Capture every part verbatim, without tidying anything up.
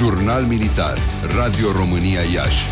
Jurnal Militar, Radio România Iași.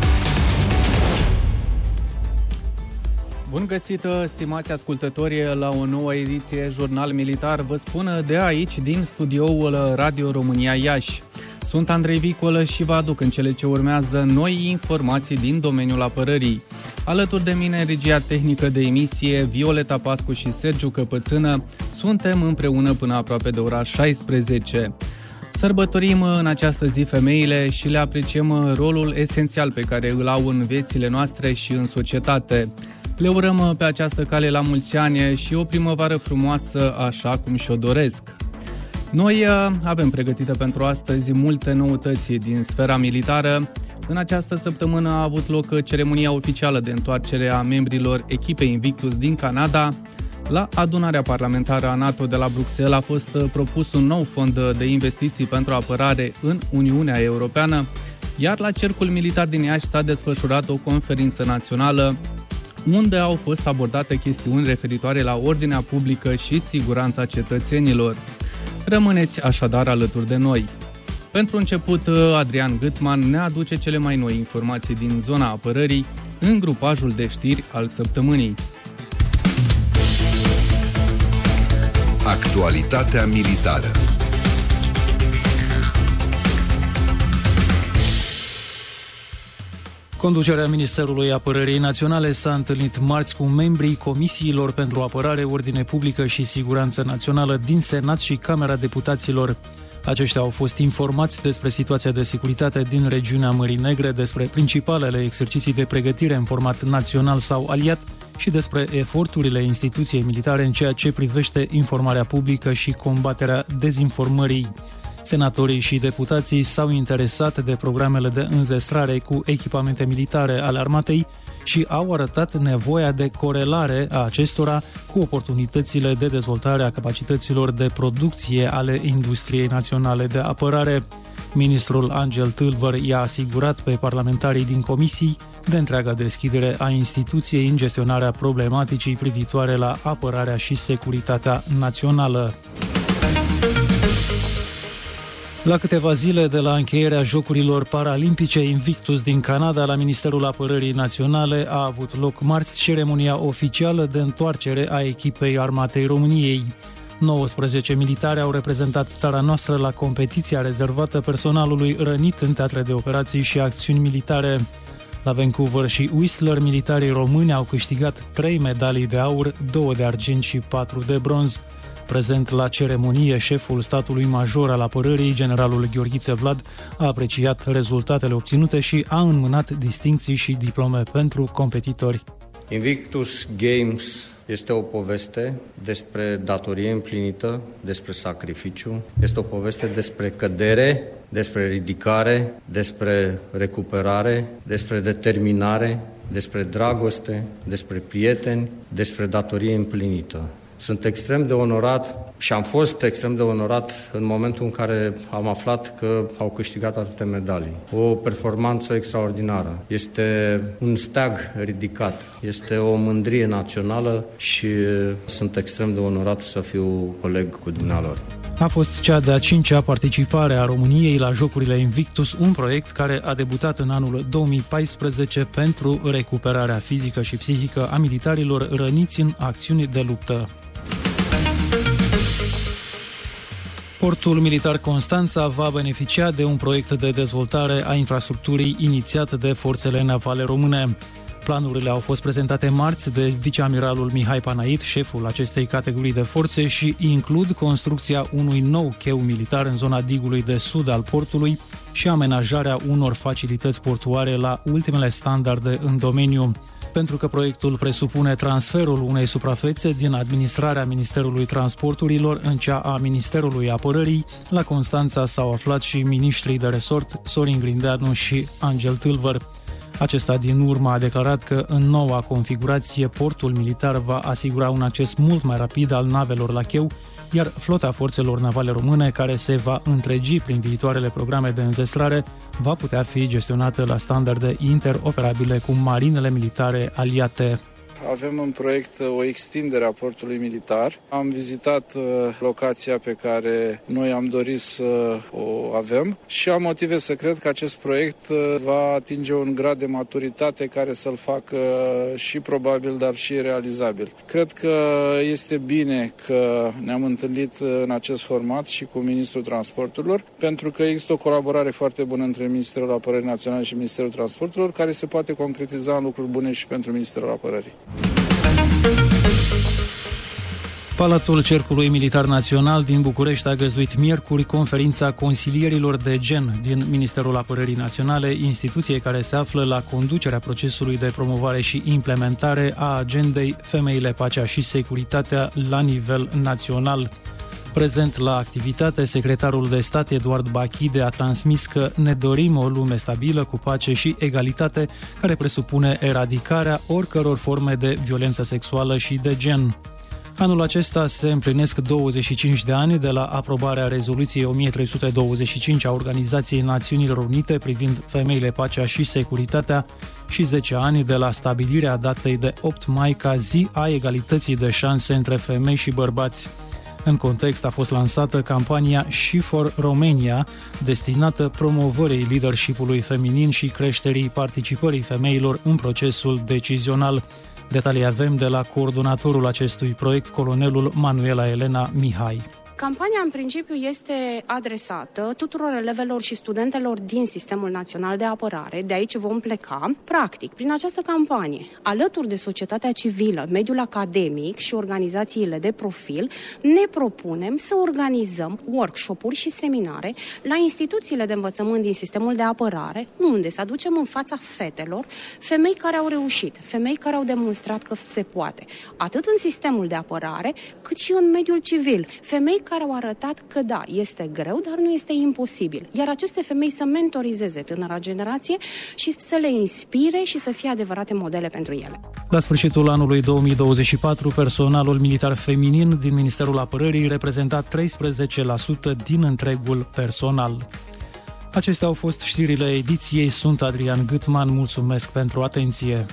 Bun găsit, stimați ascultători, la o nouă ediție Jurnal Militar. Vă spun de aici, din studioul Radio România Iași. Sunt Andrei Vicolă și vă aduc în cele ce urmează noi informații din domeniul apărării. Alături de mine, regia tehnică de emisie, Violeta Pascu și Sergiu Căpățână, suntem împreună până aproape de ora șaisprezece. Sărbătorim în această zi femeile și le apreciem rolul esențial pe care îl au în viețile noastre și în societate. Le urăm pe această cale la mulți ani și o primăvară frumoasă, așa cum și-o doresc. Noi avem pregătite pentru astăzi multe noutăți din sfera militară. În această săptămână a avut loc ceremonia oficială de întoarcere a membrilor echipei Invictus din Canada. La adunarea parlamentară a NATO de la Bruxelles a fost propus un nou fond de investiții pentru apărare în Uniunea Europeană, iar la Cercul Militar din Iași s-a desfășurat o conferință națională unde au fost abordate chestiuni referitoare la ordinea publică și siguranța cetățenilor. Rămâneți așadar alături de noi. Pentru început, Adrian Gâtman ne aduce cele mai noi informații din zona apărării în grupajul de știri al săptămânii. Actualitatea militară. Conducerea Ministerului Apărării Naționale s-a întâlnit marți cu membrii Comisiilor pentru Apărare, Ordine Publică și Siguranță Națională din Senat și Camera Deputaților. Aceștia au fost informați despre situația de securitate din regiunea Mării Negre, despre principalele exerciții de pregătire în format național sau aliat și despre eforturile instituției militare în ceea ce privește informarea publică și combaterea dezinformării. Senatorii și deputații s-au interesat de programele de înzestrare cu echipamente militare ale armatei și au arătat nevoia de corelare a acestora cu oportunitățile de dezvoltare a capacităților de producție ale industriei naționale de apărare. Ministrul Angel Tâlvăr i-a asigurat pe parlamentarii din comisii de întreaga deschidere a instituției în gestionarea problematicii privitoare la apărarea și securitatea națională. La câteva zile de la încheierea Jocurilor Paralimpice Invictus din Canada, la Ministerul Apărării Naționale a avut loc marți ceremonia oficială de întoarcere a echipei Armatei României. nouăsprezece militari au reprezentat țara noastră la competiția rezervată personalului rănit în teatre de operații și acțiuni militare. La Vancouver și Whistler, militarii români au câștigat trei medalii de aur, două de argint și patru de bronz. Prezent la ceremonie, șeful statului major al apărării, generalul Gheorghiță Vlad, a apreciat rezultatele obținute și a înmânat distincții și diplome pentru competitori. Invictus Games este o poveste despre datorie împlinită, despre sacrificiu, este o poveste despre cădere, despre ridicare, despre recuperare, despre determinare, despre dragoste, despre prieteni, despre datorie împlinită. Sunt extrem de onorat și am fost extrem de onorat în momentul în care am aflat că au câștigat atâtea medalii. O performanță extraordinară. Este un steag ridicat. Este o mândrie națională și sunt extrem de onorat să fiu coleg cu dumnealor. A fost cea de-a cincea participare a României la Jocurile Invictus, un proiect care a debutat în anul două mii paisprezece pentru recuperarea fizică și psihică a militarilor răniți în acțiuni de luptă. Portul Militar Constanța va beneficia de un proiect de dezvoltare a infrastructurii inițiat de forțele navale române. Planurile au fost prezentate marți de viceamiralul Mihai Panait, șeful acestei categorii de forțe, și includ construcția unui nou cheu militar în zona digului de sud al portului și amenajarea unor facilități portuare la ultimele standarde în domeniu. Pentru că proiectul presupune transferul unei suprafețe din administrarea Ministerului Transporturilor în cea a Ministerului Apărării, la Constanța s-au aflat și miniștrii de resort Sorin Grindeanu și Angel Tâlvăr. Acesta din urmă a declarat că în noua configurație portul militar va asigura un acces mult mai rapid al navelor la cheu, iar flota forțelor navale române, care se va întregi prin viitoarele programe de înzestrare, va putea fi gestionată la standarde interoperabile cu marinele militare aliate. avem în proiect o extindere a portului militar. Am vizitat locația pe care noi am dorit să o avem și am motive să cred că acest proiect va atinge un grad de maturitate care să-l facă și probabil, dar și realizabil. Cred că este bine că ne-am întâlnit în acest format și cu Ministrul Transporturilor, pentru că există o colaborare foarte bună între Ministerul Apărării Naționale și Ministerul Transporturilor, care se poate concretiza în lucruri bune și pentru Ministerul Apărării. Palatul Cercului Militar Național din București a găzduit miercuri conferința consilierilor de gen din Ministerul Apărării Naționale, instituție care se află la conducerea procesului de promovare și implementare a agendei Femeile, Pacea și Securitatea la nivel național. Prezent la activitate, secretarul de stat Eduard Bachide a transmis că ne dorim o lume stabilă, cu pace și egalitate, care presupune eradicarea oricăror forme de violență sexuală și de gen. Anul acesta se împlinesc douăzeci și cinci de ani de la aprobarea rezoluției o mie trei sute douăzeci și cinci a Organizației Națiunilor Unite privind femeile, pacea și securitatea și zece ani de la stabilirea datei de opt mai ca zi a egalității de șanse între femei și bărbați. În context a fost lansată campania She for Romania, destinată promovării leadership-ului feminin și creșterii participării femeilor în procesul decizional. Detalii avem de la coordonatorul acestui proiect, colonelul Manuela Elena Mihai. Campania, în principiu, este adresată tuturor elevelor și studentelor din Sistemul Național de Apărare. De aici vom pleca. Practic, prin această campanie, alături de societatea civilă, mediul academic și organizațiile de profil, ne propunem să organizăm workshop-uri și seminare la instituțiile de învățământ din Sistemul de Apărare, unde să aducem în fața fetelor femei care au reușit, femei care au demonstrat că se poate, atât în Sistemul de Apărare, cât și în mediul civil. Femei care au arătat că da, este greu, dar nu este imposibil. Iar aceste femei să mentorizeze tânăra generație și să le inspire și să fie adevărate modele pentru ele. La sfârșitul anului două mii douăzeci și patru, personalul militar feminin din Ministerul Apărării reprezenta treisprezece la sută din întregul personal. Acestea au fost știrile ediției. Sunt Adrian Gâtman. Mulțumesc pentru atenție.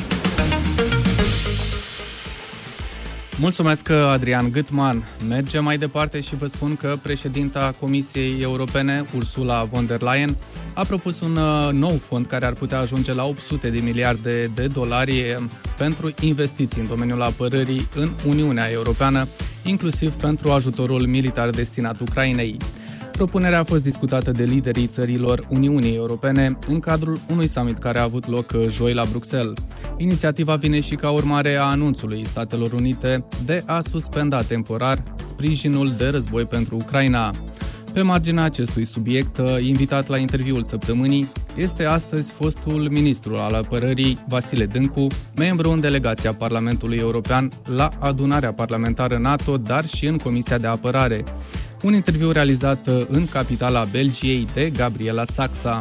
Mulțumesc, Adrian Gâtman. Mergem mai departe și vă spun că președinta Comisiei Europene, Ursula von der Leyen, a propus un nou fond care ar putea ajunge la opt sute de miliarde de dolari pentru investiții în domeniul apărării în Uniunea Europeană, inclusiv pentru ajutorul militar destinat Ucrainei. Propunerea a fost discutată de liderii țărilor Uniunii Europene în cadrul unui summit care a avut loc joi la Bruxelles. Inițiativa vine și ca urmare a anunțului Statelor Unite de a suspenda temporar sprijinul de război pentru Ucraina. Pe marginea acestui subiect, invitat la interviul săptămânii, este astăzi fostul ministru al apărării Vasile Dâncu, membru în delegația Parlamentului European la adunarea parlamentară NATO, dar și în Comisia de Apărare. Un interviu realizat în capitala Belgiei de Gabriela Saxa.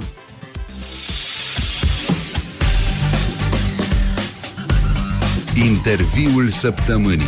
Interviul săptămânii.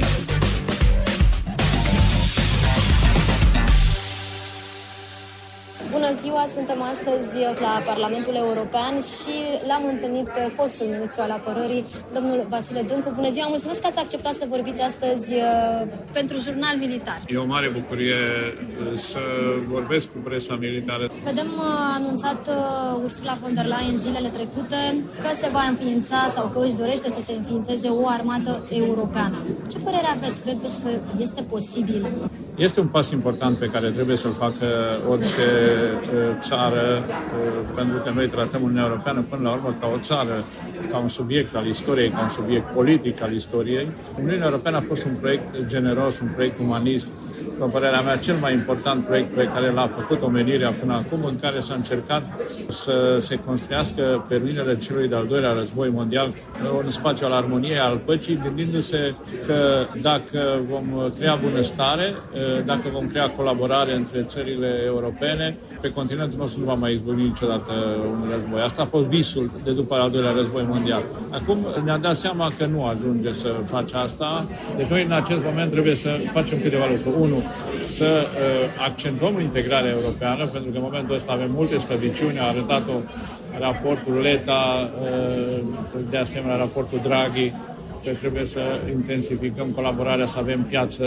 Bună ziua, suntem astăzi la Parlamentul European și l-am întâlnit pe fostul ministru al apărării, domnul Vasile Dâncu. Bună ziua, mulțumesc că ați acceptat să vorbiți astăzi pentru Jurnal Militar. E o mare bucurie să vorbesc cu presa militară. Vedem anunțat Ursula von der Leyen zilele trecute că se va înființa sau că își dorește să se înființeze o armată europeană. Ce părere aveți? Credeți că este posibil? Este un pas important pe care trebuie să-l facă orice țară, pentru că noi tratăm Uniunea Europeană până la urmă ca o țară, ca un subiect al istoriei, ca un subiect politic al istoriei. Uniunea Europeană a fost un proiect generos, un proiect umanist, după părerea mea, cel mai important proiect pe care l-a făcut omenirea până acum, în care s-a încercat să se construiască pe ruinele celui de-al doilea război mondial un spațiu al armoniei, al păcii, gândindu-se că dacă vom crea bunăstare, dacă vom crea colaborare între țările europene, pe continentul nostru nu va mai izbucni niciodată un război. Asta a fost visul de după al doilea război mondial. Acum ne-am dat seama că nu ajunge să faci asta. Deci noi în acest moment trebuie să facem câteva lucruri. Unu, să uh, accentuăm integrarea europeană, pentru că în momentul ăsta avem multe slăbiciuni, a arătat-o raportul Letta, uh, de asemenea raportul Draghi, că trebuie să intensificăm colaborarea, să avem piață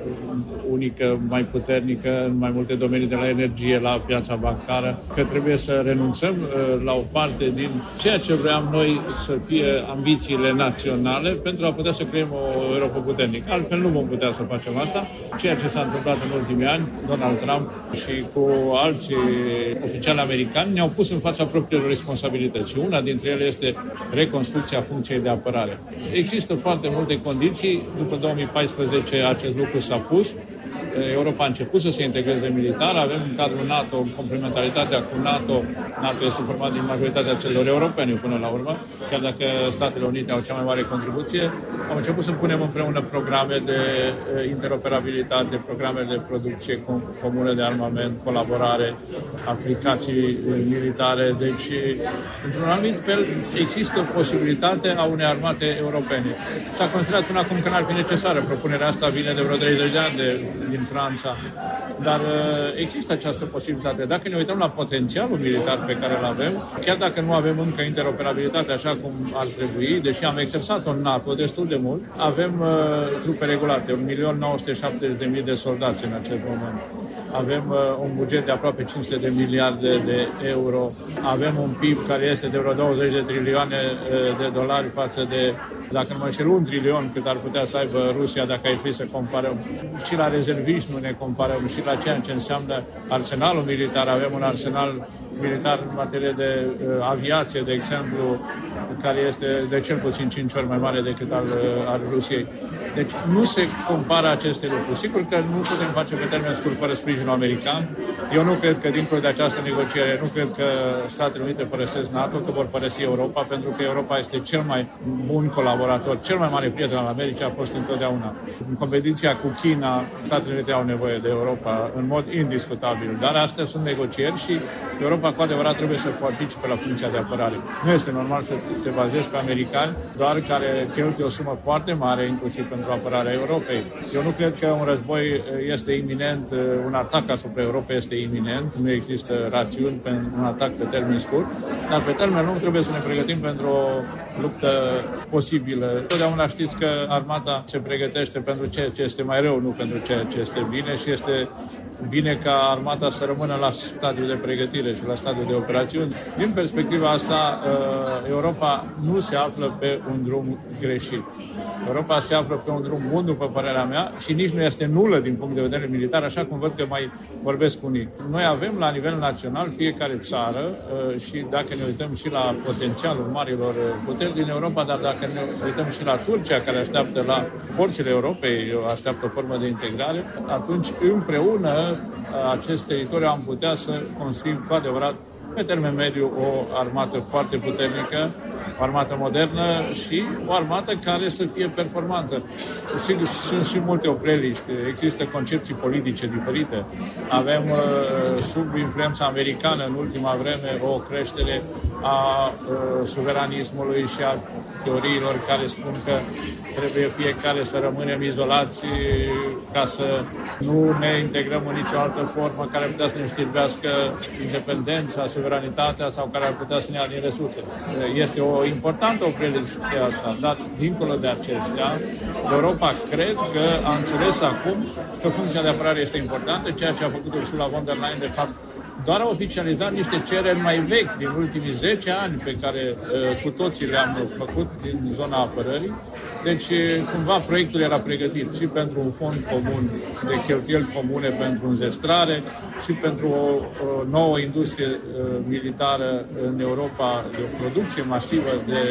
unică, mai puternică în mai multe domenii, de la energie la piața bancară, că trebuie să renunțăm la o parte din ceea ce vreau noi să fie ambițiile naționale pentru a putea să creăm o Europa puternică. Altfel nu vom putea să facem asta. Ceea ce s-a întâmplat în ultimii ani, Donald Trump și cu alții oficiali americani ne-au pus în fața propriilor responsabilități. Una dintre ele este reconstrucția funcției de apărare. Există foarte multe condiții. După două mii paisprezece acest lucru s-a pus. Europa a început să se integreze militar, avem în cadrul NATO complementaritatea cu NATO. NATO este format din majoritatea țărilor europene până la urmă, chiar dacă Statele Unite au cea mai mare contribuție. Am început să punem împreună programe de interoperabilitate, programe de producție comună de armament, colaborare, aplicații militare. Deci, într-un anumit fel, există posibilitatea a unei armate europene. S-a considerat până acum că n-ar fi necesară. Propunerea asta vine de vreo treizeci de ani de, din Franța, dar există această posibilitate. Dacă ne uităm la potențialul militar pe care îl avem, chiar dacă nu avem încă interoperabilitate așa cum ar trebui, deși am exersat-o în NATO destul de mult, avem uh, trupe regulate, un milion nouă sute șaptezeci de mii de soldați în acest moment. Avem uh, un buget de aproape cinci sute de miliarde de euro, avem un P I B care este de vreo douăzeci de trilioane uh, de dolari față de, dacă nu mă înșel, un trilion cât ar putea să aibă Rusia dacă ai fi să comparăm. Și la rezerviști nu ne comparăm, și la ceea ce înseamnă arsenalul militar. Avem un arsenal militar în materie de uh, aviație, de exemplu, care este de cel puțin cinci ori mai mare decât al, uh, al Rusiei. Deci nu se compară aceste lucruri. Sigur că nu putem face pe termen scurt fără sprijinul american. Eu nu cred că, dincolo de această negociere, nu cred că Statele Unite părăsesc NATO, că vor părăsi Europa, pentru că Europa este cel mai bun colaborator, cel mai mare prieten al Americii, a fost întotdeauna. În competiția cu China, Statele Unite au nevoie de Europa în mod indiscutabil, dar astea sunt negocieri și Europa cu adevărat trebuie să participe la funcția de apărare. Nu este normal să te bazezi pe americani, doar care cheltuie o sumă foarte mare, inclusiv pentru apărarea Europei. Eu nu cred că un război este iminent, un atac asupra Europei este iminent, nu există rațiuni pentru un atac pe termen scurt, dar pe termen lung trebuie să ne pregătim pentru o luptă posibilă. Totdeauna știți că armata se pregătește pentru ceea ce este mai rău, nu pentru ceea ce este bine, și este bine ca armata să rămână la stadiul de pregătire și la stadiul de operațiuni. Din perspectiva asta, Europa nu se află pe un drum greșit. Europa se află pe un drum bun, după părerea mea, și nici nu este nulă din punct de vedere militar, așa cum văd că mai vorbesc unii. Noi avem la nivel național fiecare țară și dacă ne uităm și la potențialul marilor puteri din Europa, dar dacă ne uităm și la Turcia, care așteaptă la forțele Europei, așteaptă o formă de integrare, atunci împreună acest teritoriu am putea să construim cu adevărat pe termen mediu o armată foarte puternică, o armată modernă și o armată care să fie performantă. Sigur, sunt și multe opreliști, există concepții politice diferite. Avem sub influența americană în ultima vreme o creștere a suveranismului și a teoriilor care spun că trebuie fiecare să rămânem izolați ca să nu ne integrăm în nicio altă formă care ar putea să ne știrbească independența, suveranitatea sau care ar putea să ne ia din resurse. Este o importantă opreliște asta, dar dincolo de acestea, Europa cred că a înțeles acum că funcția de apărare este importantă, ceea ce a făcut Ursula von der Leyen, de fapt, doar a oficializat niște cereri mai vechi din ultimii zece ani pe care uh, cu toții le-am făcut din zona apărării. Deci, cumva, proiectul era pregătit și pentru un fond comun de cheltuieli comune pentru înzestrare și pentru o, o nouă industrie uh, militară în Europa, de o producție masivă de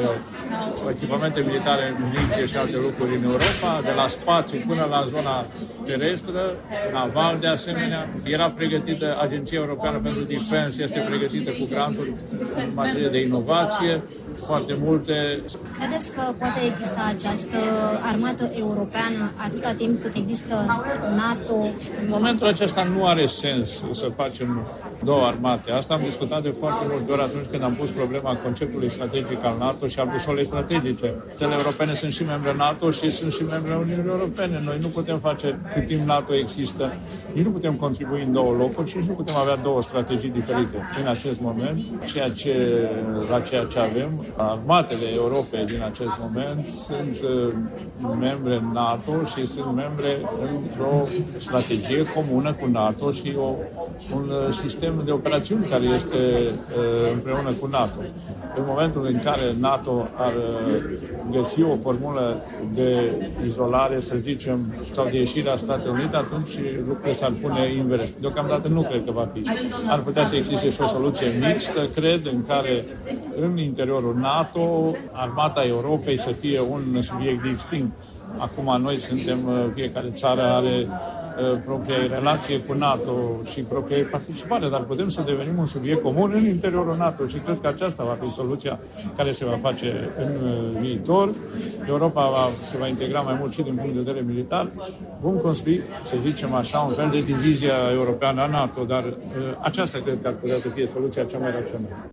uh, echipamente militare, muniție și alte lucruri în Europa, de la spațiu până la zona terestră, naval de asemenea. Era pregătită Agenția Europeană pentru Defense, este pregătită cu granturi în materie de inovație, foarte multe. Credeți că poate exista această armată europeană atâta timp cât există NATO? În momentul acesta nu are sens să facem două armate. Asta am discutat de foarte multe ori atunci când am pus problema conceptului strategic al NATO și al busolei strategice. Țările europene sunt și membre NATO și sunt și membre Uniunii Europene. Noi nu putem face, cât timp NATO există, nici nu putem contribui în două locuri și nici nu putem avea două strategii diferite. În acest moment, ceea ce, la ceea ce avem, armatele Europei din acest moment sunt membre NATO și sunt membre într-o strategie comună cu NATO și o, un sistem de operațiuni care este uh, împreună cu NATO. În momentul în care NATO ar uh, găsi o formulă de izolare, să zicem, sau de ieșire a Statelor Unite, atunci lucrurile s-ar pune invers. Deocamdată nu cred că va fi. Ar putea să existe și o soluție mixtă, cred, în care în interiorul NATO armata Europei să fie un subiect distinct. Acum noi suntem, fiecare țară are uh, propria relație cu NATO și propria participare, dar putem să devenim un subiect comun în interiorul NATO și cred că aceasta va fi soluția care se va face în uh, viitor. Europa va, se va integra mai mult și din punct de vedere militar. Vom construi, să zicem așa, un fel de divizia europeană a NATO, dar uh, aceasta cred că ar putea să fie soluția cea mai rațională.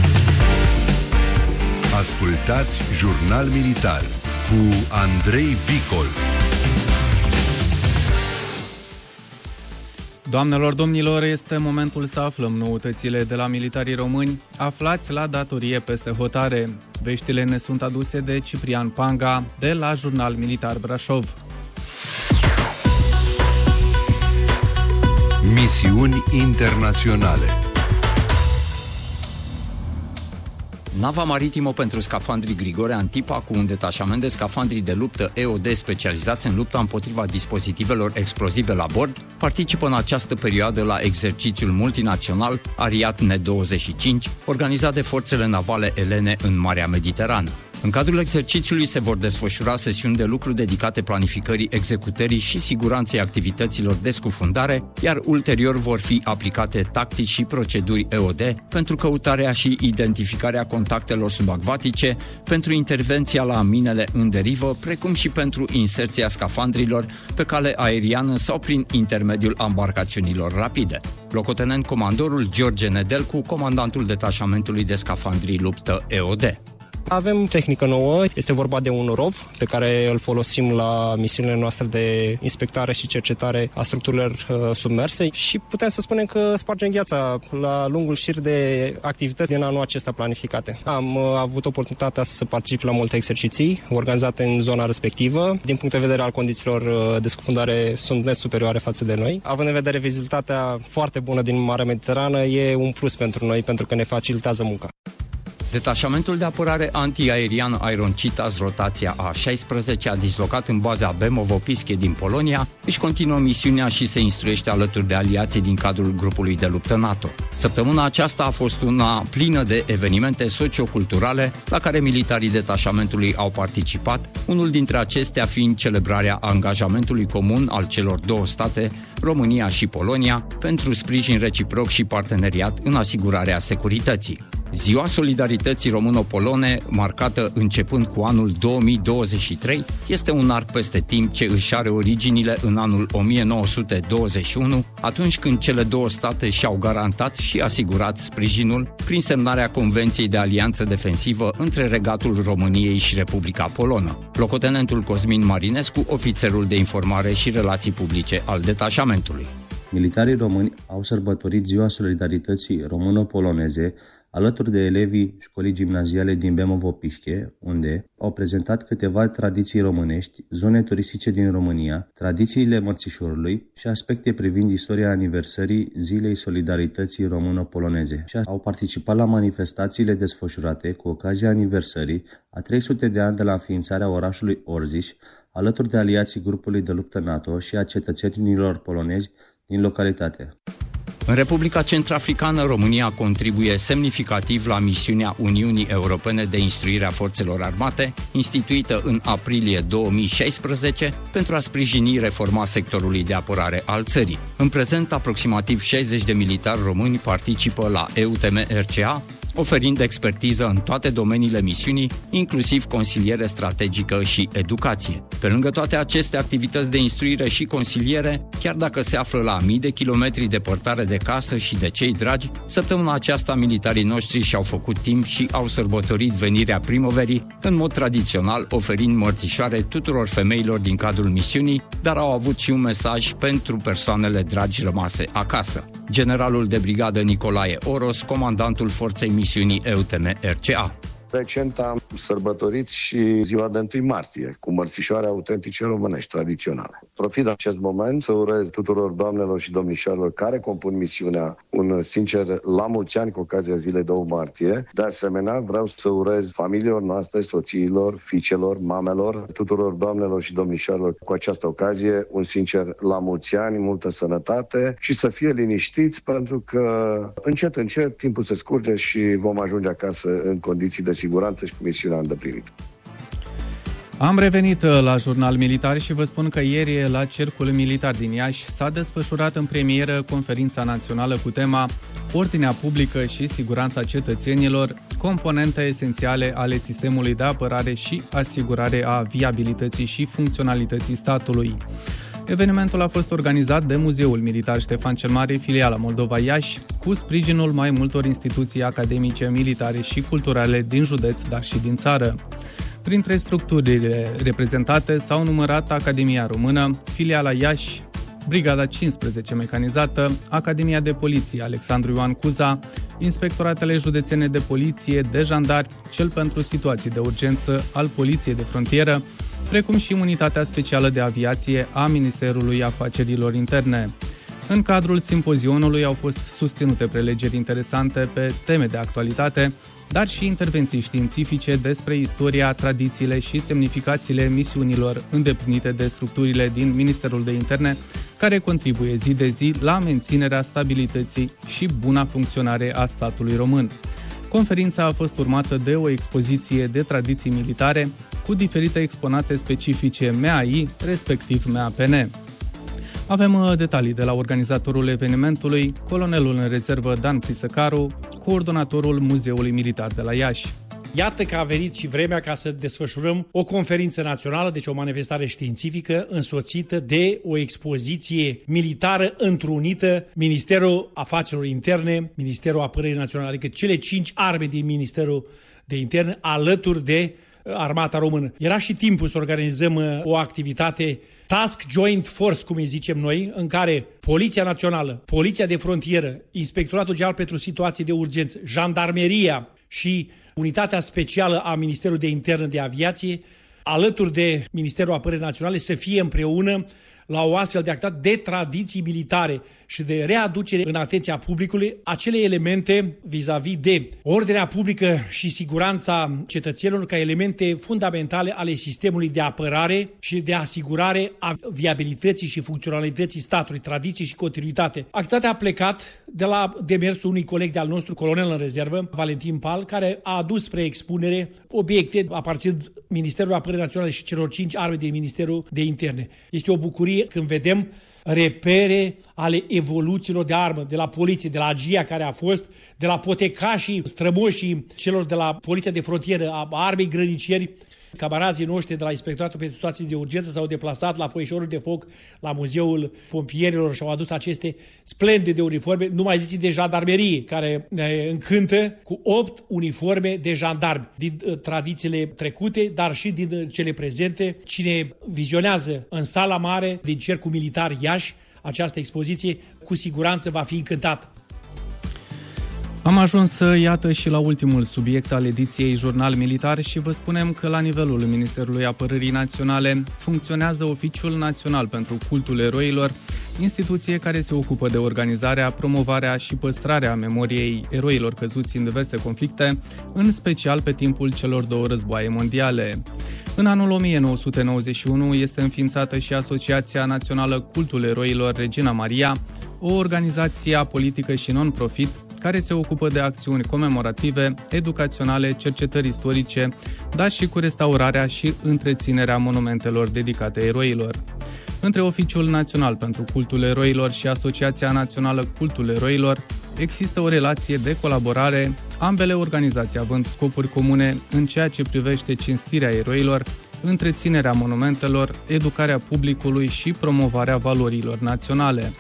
Ascultați Jurnal Militar cu Andrei Vicol. Doamnelor, domnilor, este momentul să aflăm noutățile de la militarii români aflați la datorie peste hotare. Veștile ne sunt aduse de Ciprian Panga de la Jurnal Militar Brașov. Misiuni internaționale. Nava maritimă pentru scafandrii Grigore Antipa, cu un detașament de scafandri de luptă E O D specializați în lupta împotriva dispozitivelor explozive la bord, participă în această perioadă la exercițiul multinațional Ariadne douăzeci și cinci, organizat de forțele navale elene în Marea Mediterană. În cadrul exercițiului se vor desfășura sesiuni de lucru dedicate planificării, executării și siguranței activităților de scufundare, iar ulterior vor fi aplicate tactici și proceduri E O D pentru căutarea și identificarea contactelor subacvatice, pentru intervenția la minele în derivă, precum și pentru inserția scafandrilor pe cale aeriană sau prin intermediul ambarcațiunilor rapide. Locotenent comandorul George Nedelcu, comandantul detașamentului de scafandrii luptă E O D. Avem tehnică nouă, este vorba de un rov pe care îl folosim la misiunile noastre de inspectare și cercetare a structurilor uh, submerse și putem să spunem că spargem gheața la lungul șir de activități din anul acesta planificate. Am uh, avut oportunitatea să particip la multe exerciții organizate în zona respectivă. Din punct de vedere al condițiilor uh, de scufundare sunt net superioare față de noi. Având în vedere vizibilitatea foarte bună din Marea Mediterană, e un plus pentru noi pentru că ne facilitează munca. Detașamentul de apărare antiaerian Iron Citas, rotația a șaisprezecea, dislocat în baza Bemovo-Pische din Polonia, își continuă misiunea și se instruiește alături de aliații din cadrul grupului de luptă NATO. Săptămâna aceasta a fost una plină de evenimente socioculturale la care militarii detașamentului au participat, unul dintre acestea fiind celebrarea angajamentului comun al celor două state, România și Polonia, pentru sprijin reciproc și parteneriat în asigurarea securității. Ziua Solidarității Româno-Polone, marcată începând cu anul două mii douăzeci și trei, este un arc peste timp ce își are originile în anul o mie nouă sute douăzeci și unu, atunci când cele două state și-au garantat și asigurat sprijinul prin semnarea Convenției de Alianță Defensivă între Regatul României și Republica Polonă. Locotenentul Cosmin Marinescu, ofițerul de informare și relații publice al detașamentului. Militarii români au sărbătorit Ziua Solidarității Româno-Poloneze alături de elevii școlii gimnaziale din Bemovo-Pische, unde au prezentat câteva tradiții românești, zone turistice din România, tradițiile mărțișorului și aspecte privind istoria aniversării Zilei Solidarității Româno-Poloneze și au participat la manifestațiile desfășurate cu ocazia aniversării a trei sute de ani de la înființarea orașului Orziș, alături de aliații grupului de luptă NATO și a cetățenilor polonezi din localitate. În Republica Centrafricană, România contribuie semnificativ la misiunea Uniunii Europene de instruire a forțelor armate, instituită în aprilie două mii șaisprezece, pentru a sprijini reforma sectorului de apărare al țării. În prezent, aproximativ șaizeci de militari români participă la E U T M R C A, oferind expertiză în toate domeniile misiunii, inclusiv consiliere strategică și educație. Pe lângă toate aceste activități de instruire și consiliere, chiar dacă se află la mii de kilometri departare de casă și de cei dragi, săptămâna aceasta militarii noștri și-au făcut timp și au sărbătorit venirea primăverii, în mod tradițional oferind mărțișoare tuturor femeilor din cadrul misiunii, dar au avut și un mesaj pentru persoanele dragi rămase acasă. Generalul de brigadă Nicolae Oros, comandantul forței misiunii E U T M R C A. Recent am sărbătorit și ziua de întâi martie, cu mărțișoare autentice românești, tradiționale. Profit de acest moment să urez tuturor doamnelor și domnișoarelor care compun misiunea un sincer la mulți ani cu ocazia zilei doi martie. De asemenea, vreau să urez familiilor noastre, soțiilor, fiicelor, mamelor, tuturor doamnelor și domnișoarelor cu această ocazie un sincer la mulți ani, multă sănătate și să fie liniștiți, pentru că încet, încet timpul se scurge și vom ajunge acasă în condiții de siguranță și cu misiunea îndeplinită. Am revenit la Jurnal Militar și vă spun că ieri la Cercul Militar din Iași s-a desfășurat în premieră conferința națională cu tema Ordinea publică și siguranța cetățenilor, componente esențiale ale sistemului de apărare și asigurare a viabilității și funcționalității statului. Evenimentul a fost organizat de Muzeul Militar Ștefan cel Mare, filiala Moldova Iași, cu sprijinul mai multor instituții academice, militare și culturale din județ, dar și din țară. Printre structurile reprezentate s-au numărat Academia Română, filiala Iași, Brigada cincisprezece Mecanizată, Academia de Poliție Alexandru Ioan Cuza, Inspectoratele Județene de Poliție, de Jandarmi, cel pentru situații de urgență al Poliției de Frontieră, precum și Unitatea Specială de Aviație a Ministerului Afacerilor Interne. În cadrul simpozionului au fost susținute prelegeri interesante pe teme de actualitate, dar și intervenții științifice despre istoria, tradițiile și semnificațiile misiunilor îndeplinite de structurile din Ministerul de Interne, care contribuie zi de zi la menținerea stabilității și buna funcționare a statului român. Conferința a fost urmată de o expoziție de tradiții militare cu diferite exponate specifice M A I, respectiv M A P N. Avem detalii de la organizatorul evenimentului, colonelul în rezervă Dan Prisăcaru, coordonatorul Muzeului Militar de la Iași. Iată că a venit și vremea ca să desfășurăm o conferință națională, deci o manifestare științifică însoțită de o expoziție militară întrunită, Ministerul Afacerilor Interne, Ministerul Apărării Naționale, adică cele cinci arme din Ministerul de Interne alături de Armata Română. Era și timpul să organizăm o activitate Task Joint Force, cum îi zicem noi, în care Poliția Națională, Poliția de Frontieră, Inspectoratul General pentru Situații de Urgență, Jandarmeria și Unitatea Specială a Ministerului de Interne de Aviație, alături de Ministerul Apărării Naționale, să fie împreună la o astfel de activitate de tradiții militare și de readucere în atenția publicului acele elemente vis-a-vis de ordinea publică și siguranța cetățenilor ca elemente fundamentale ale sistemului de apărare și de asigurare a viabilității și funcționalității statului, tradiții și continuitate. Activitatea a plecat de la demersul unui coleg de-al nostru, colonel în rezervă, Valentin Pal, care a adus spre expunere obiecte aparținând Ministerul Apărării Naționale și celor cinci arme din Ministerul de Interne. Este o bucurie când vedem repere ale evoluțiilor de armă, de la poliție, de la G I A care a fost, de la potecașii strămoșii celor de la Poliția de Frontieră, a armei grănicieri. Camarazii noștri de la Inspectoratul pentru Situații de Urgență s-au deplasat la foișorul de foc, la Muzeul Pompierilor și au adus aceste splendide uniforme, nu mai zici de jandarmerie, care ne încântă cu opt uniforme de jandarmi din uh, tradițiile trecute, dar și din uh, cele prezente. Cine vizionează în sala mare din Cercul Militar Iași această expoziție, cu siguranță va fi încântat. Am ajuns, iată, și la ultimul subiect al ediției Jurnal Militar și vă spunem că la nivelul Ministerului Apărării Naționale funcționează Oficiul Național pentru Cultul Eroilor, instituție care se ocupă de organizarea, promovarea și păstrarea memoriei eroilor căzuți în diverse conflicte, în special pe timpul celor două războaie mondiale. În anul o mie nouă sute nouăzeci și unu este înființată și Asociația Națională Cultul Eroilor Regina Maria, o organizație apolitică și non-profit care se ocupă de acțiuni comemorative, educaționale, cercetări istorice, dar și cu restaurarea și întreținerea monumentelor dedicate eroilor. Între Oficiul Național pentru Cultul Eroilor și Asociația Națională Cultul Eroilor există o relație de colaborare ambele organizații având scopuri comune în ceea ce privește cinstirea eroilor, întreținerea monumentelor, educarea publicului și promovarea valorilor naționale.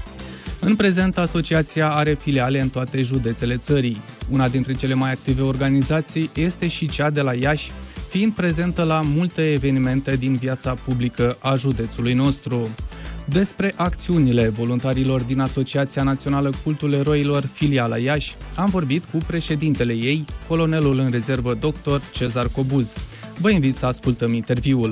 În prezent, asociația are filiale în toate județele țării. Una dintre cele mai active organizații este și cea de la Iași, fiind prezentă la multe evenimente din viața publică a județului nostru. Despre acțiunile voluntarilor din Asociația Națională Cultul Eroilor, filiala Iași, am vorbit cu președintele ei, colonelul în rezervă doctor Cezar Cobuz. Vă invit să ascultăm interviul.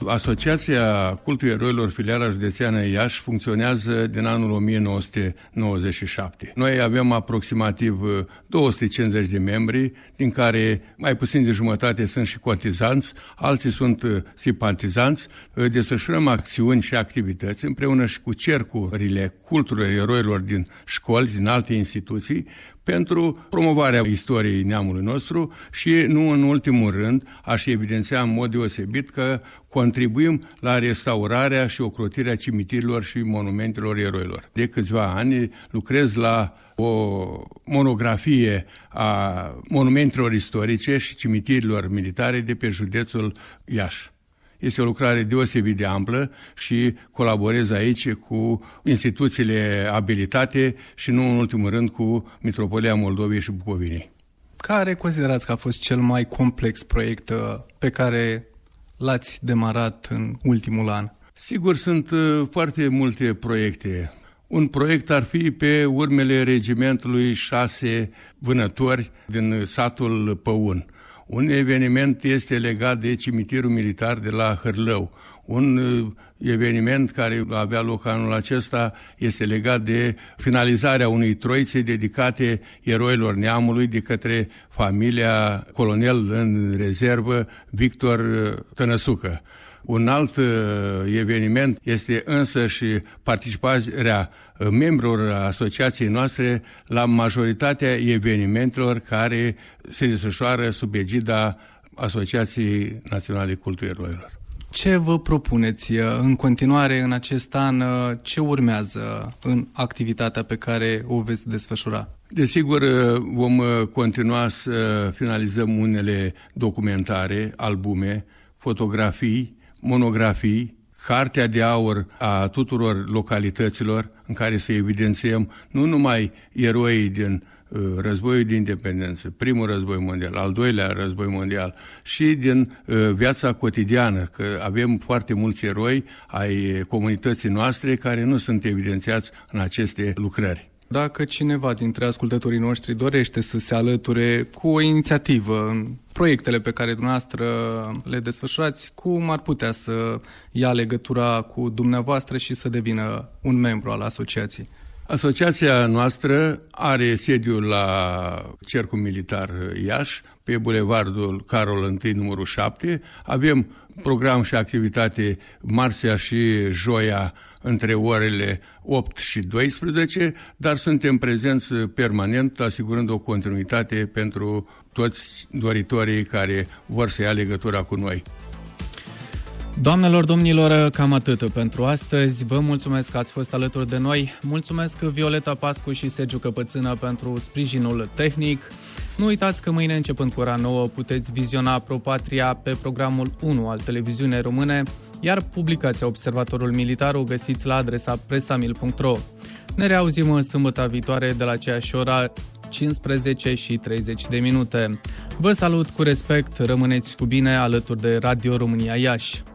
Asociația Cultul Eroilor, filiala județeană Iași, funcționează din anul o mie nouă sute nouăzeci și șapte. Noi avem aproximativ două sute cincizeci de membri, din care mai puțin de jumătate sunt și cotizanți, alții sunt simpatizanți. Desfășurăm acțiuni și activități împreună și cu cercurile culturilor eroilor din școli, din alte instituții, pentru promovarea istoriei neamului nostru și, nu în ultimul rând, aș evidenția în mod deosebit că contribuim la restaurarea și ocrotirea cimitirilor și monumentelor eroilor. De câțiva ani lucrez la o monografie a monumentelor istorice și cimitirilor militare de pe județul Iași. Este o lucrare deosebit de amplă și colaborez aici cu instituțiile abilitate și, nu în ultimul rând, cu Mitropolia Moldovei și Bucovinei. Care considerați că a fost cel mai complex proiect pe care l-ați demarat în ultimul an? Sigur, sunt foarte multe proiecte. Un proiect ar fi pe urmele regimentului șase vânători din satul Păun. Un eveniment este legat de cimitirul militar de la Hârlău. Un eveniment care avea loc anul acesta este legat de finalizarea unei troițe dedicate eroilor neamului de către familia colonel în rezervă Victor Tănăsucă. Un alt eveniment este însă și participarea membrilor asociației noastre la majoritatea evenimentelor care se desfășoară sub egida Asociației Naționale Cultul Eroilor. Ce vă propuneți în continuare în acest an? Ce urmează în activitatea pe care o veți desfășura? Desigur, vom continua să finalizăm unele documentare, albume, fotografii, monografii, cartea de aur a tuturor localităților în care să evidențiem nu numai eroii din uh, războiul de independență, primul război mondial, al doilea război mondial și din uh, viața cotidiană, că avem foarte mulți eroi ai comunității noastre care nu sunt evidențiați în aceste lucrări. Dacă cineva dintre ascultătorii noștri dorește să se alăture cu o inițiativă în proiectele pe care dumneavoastră le desfășurați, cum ar putea să ia legătura cu dumneavoastră și să devină un membru al asociației? Asociația noastră are sediul la Cercul Militar Iași, pe Bulevardul Carol I, numărul șapte. Avem program și activitate marțea și joia între orele opt și douăsprezece, dar suntem prezenți permanent, asigurând o continuitate pentru toți doritorii care vor să ia legătura cu noi. Doamnelor, domnilor, cam atât pentru astăzi. Vă mulțumesc că ați fost alături de noi. Mulțumesc Violeta Pascu și Sergiu Căpățână pentru sprijinul tehnic. Nu uitați că mâine, începând cu ora nouă, puteți viziona ProPatria pe programul unu al televiziunii române, iar publicația Observatorul Militar o găsiți la adresa presamil punct ro. Ne reauzim sâmbătă viitoare de la aceeași ora, cincisprezece și treizeci de minute. Vă salut cu respect, rămâneți cu bine alături de Radio România Iași.